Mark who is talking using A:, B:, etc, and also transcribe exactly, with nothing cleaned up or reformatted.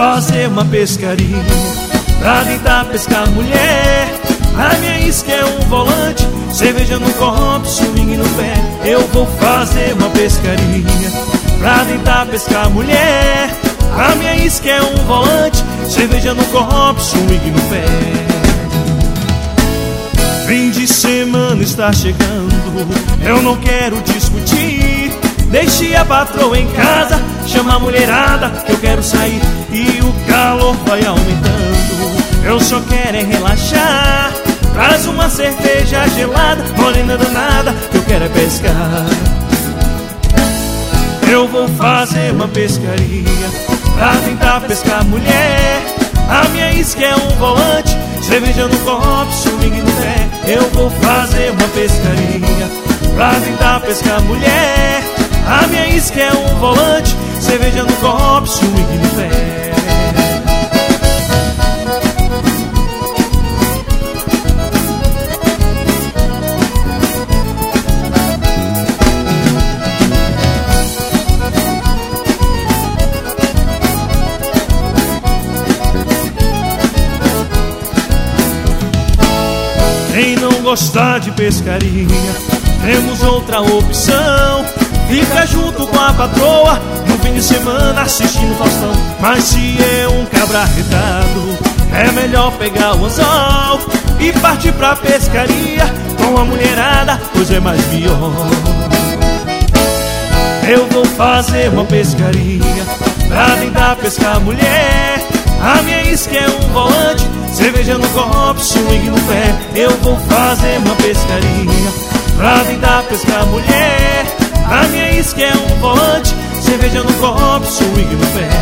A: fazer uma pescaria pra tentar pescar mulher. A minha isca é um volante, cerveja no copo, swing no pé. Eu vou fazer uma pescaria pra tentar pescar mulher. A minha isca é um volante, cerveja no copo, swing no pé. Fim de semana está chegando, eu não quero discutir. Deixe a patroa em casa, chama a mulherada que eu quero sair. E o calor vai aumentando, eu só quero é relaxar. Traz uma cerveja gelada, morena danada, que eu quero é pescar. Eu vou fazer uma pescaria pra tentar pescar mulher. A minha isca é um volante, cerveja no copo, swing no pé. Eu vou fazer uma pescaria pra tentar pescar mulher. A minha isca é um volante, cerveja no copo, swing no pé. Quem não gostar de pescaria, temos outra opção. Fica junto com a patroa no fim de semana assistindo Faustão. Mas se é um cabra arretado, é melhor pegar o anzol e partir pra pescaria com a mulherada, pois é mais pior. Eu vou fazer uma pescaria pra tentar pescar mulher. A minha isca é um volante, cerveja no copo, swing no pé. Eu vou fazer uma pescaria pra tentar pescar mulher. A minha isca é um volante, cerveja no copo, swing no pé.